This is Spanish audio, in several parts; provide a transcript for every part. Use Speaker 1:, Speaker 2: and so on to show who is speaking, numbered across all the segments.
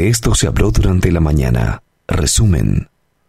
Speaker 1: De esto se habló durante la mañana. Resumen.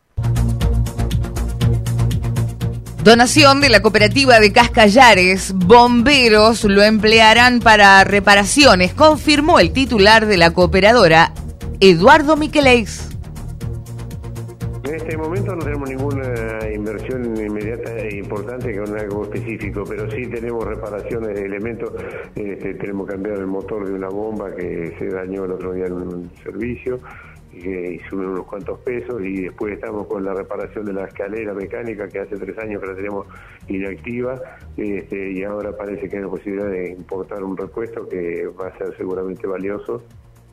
Speaker 2: Donación de la cooperativa de Cascallares. Bomberos lo emplearán para reparaciones, confirmó el titular de la cooperadora, Eduardo Miqueleis.
Speaker 3: En este momento no tenemos ninguna inversión inmediata e importante con algo específico, pero sí tenemos reparaciones de elementos. Tenemos que cambiar el motor de una bomba que se dañó el otro día en un servicio, y suben unos cuantos pesos, y después estamos con la reparación de la escalera mecánica que hace 3 años que la tenemos inactiva, y ahora parece que hay la posibilidad de importar un repuesto que va a ser seguramente valioso.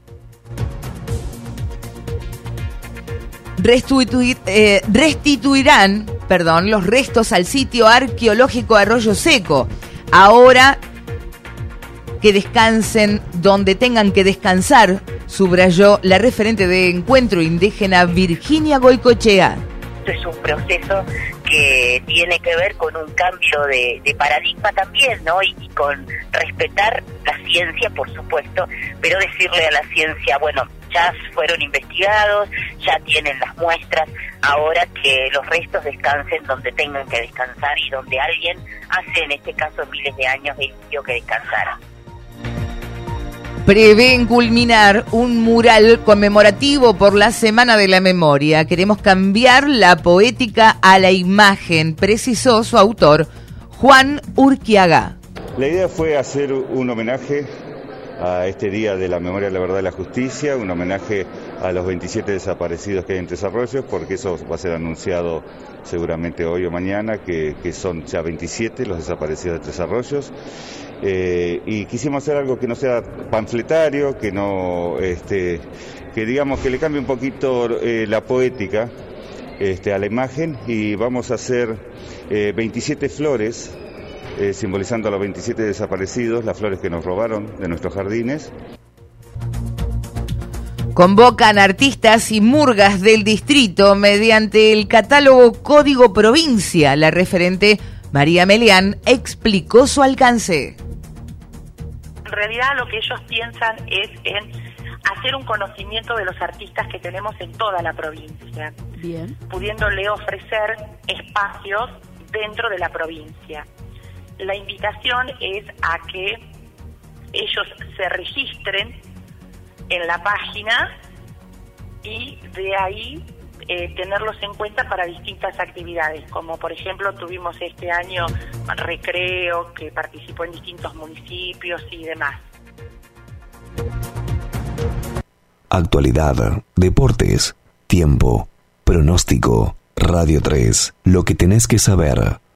Speaker 2: Restituirán los restos al sitio arqueológico Arroyo Seco. Ahora que descansen donde tengan que descansar, subrayó la referente de Encuentro Indígena Virginia Goicoechea.
Speaker 4: Es un proceso que tiene que ver con un cambio de paradigma también, ¿no? Y con respetar la ciencia, por supuesto, pero decirle a la ciencia, bueno, ya fueron investigados, ya tienen las muestras, ahora que los restos descansen donde tengan que descansar y donde alguien hace, en este caso, miles de años decidió que descansara.
Speaker 2: Prevén culminar un mural conmemorativo por la Semana de la Memoria. Queremos cambiar la poética a la imagen, precisó su autor, Juan Urquiaga.
Speaker 5: La idea fue hacer un homenaje a este Día de la Memoria, la Verdad y la Justicia, un homenaje a los 27 desaparecidos que hay en Tres Arroyos, porque eso va a ser anunciado seguramente hoy o mañana, que son ya 27 los desaparecidos de Tres Arroyos. Y quisimos hacer algo que no sea panfletario, que no, que digamos que le cambie un poquito la poética a la imagen, y vamos a hacer 27 flores simbolizando a los 27 desaparecidos, las flores que nos robaron de nuestros jardines.
Speaker 2: Convocan artistas y murgas del distrito mediante el catálogo Código Provincia. La referente María Melián explicó su alcance.
Speaker 6: En realidad lo que ellos piensan es en hacer un conocimiento de los artistas que tenemos en toda la provincia. Bien. Pudiéndole ofrecer espacios dentro de la provincia. La invitación es a que ellos se registren en la página y de ahí tenerlos en cuenta para distintas actividades, como por ejemplo tuvimos este año recreo que participó en distintos municipios y demás.
Speaker 1: Actualidad, deportes, tiempo, pronóstico, Radio 3, lo que tenés que saber.